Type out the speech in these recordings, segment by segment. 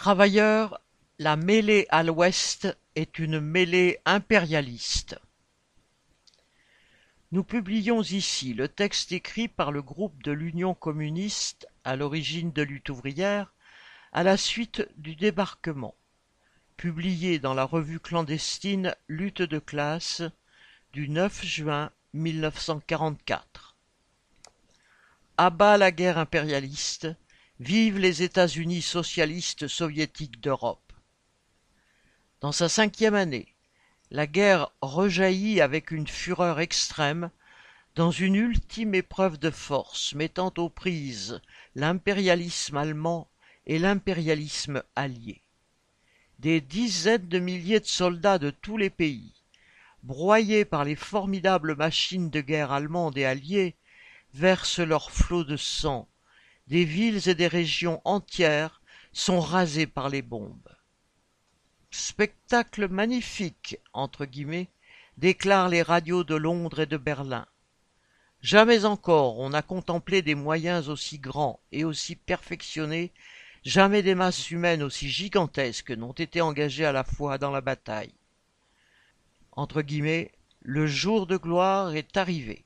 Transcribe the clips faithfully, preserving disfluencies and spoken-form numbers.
Travailleurs, la mêlée à l'Ouest est une mêlée impérialiste. Nous publions ici le texte écrit par le groupe de l'Union communiste à l'origine de Lutte ouvrière à la suite du débarquement, publié dans la revue clandestine Lutte de classe du neuf juin mille neuf cent quarante-quatre. À bas la guerre impérialiste, vive les États-Unis socialistes soviétiques d'Europe. Dans sa cinquième année, la guerre rejaillit avec une fureur extrême dans une ultime épreuve de force mettant aux prises l'impérialisme allemand et l'impérialisme allié. Des dizaines de milliers de soldats de tous les pays, broyés par les formidables machines de guerre allemandes et alliées, versent leurs flots de sang. Des villes et des régions entières sont rasées par les bombes. Spectacle magnifique, entre guillemets, déclarent les radios de Londres et de Berlin. Jamais encore on n'a contemplé des moyens aussi grands et aussi perfectionnés, jamais des masses humaines aussi gigantesques n'ont été engagées à la fois dans la bataille. Entre guillemets, le jour de gloire est arrivé.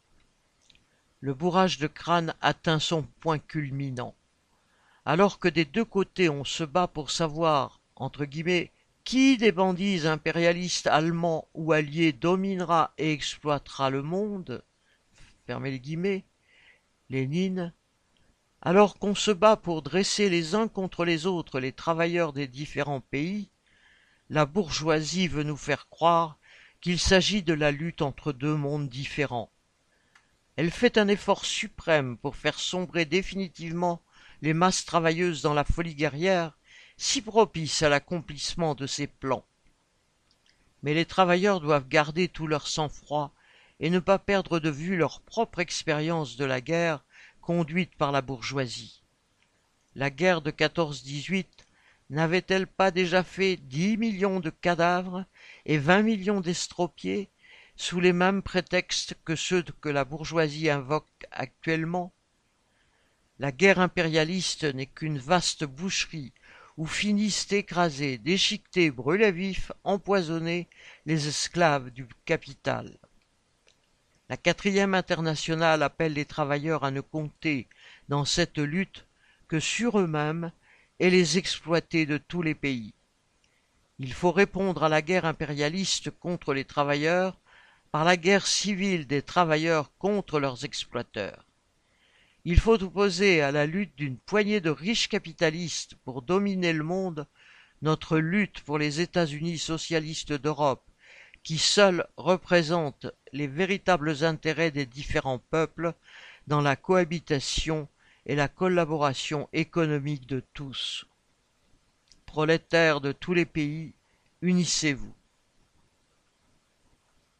Le bourrage de crâne atteint son point culminant. Alors que des deux côtés on se bat pour savoir, entre guillemets, qui des bandits impérialistes allemands ou alliés dominera et exploitera le monde, fermez les guillemets, Lénine, alors qu'on se bat pour dresser les uns contre les autres les travailleurs des différents pays, la bourgeoisie veut nous faire croire qu'il s'agit de la lutte entre deux mondes différents. Elle fait un effort suprême pour faire sombrer définitivement les masses travailleuses dans la folie guerrière, si propice à l'accomplissement de ses plans. Mais les travailleurs doivent garder tout leur sang-froid et ne pas perdre de vue leur propre expérience de la guerre conduite par la bourgeoisie. La guerre de quatorze dix-huit n'avait-elle pas déjà fait dix millions de cadavres et vingt millions d'estropiés sous les mêmes prétextes que ceux que la bourgeoisie invoque actuellement? La guerre impérialiste n'est qu'une vaste boucherie où finissent écrasés, déchiquetés, brûlés vifs, empoisonnés les esclaves du capital. La quatrième internationale appelle les travailleurs à ne compter dans cette lutte que sur eux-mêmes et les exploités de tous les pays. Il faut répondre à la guerre impérialiste contre les travailleurs par la guerre civile des travailleurs contre leurs exploiteurs. Il faut opposer à la lutte d'une poignée de riches capitalistes pour dominer le monde notre lutte pour les États-Unis socialistes d'Europe, qui seuls représentent les véritables intérêts des différents peuples dans la cohabitation et la collaboration économique de tous. Prolétaires de tous les pays, unissez-vous.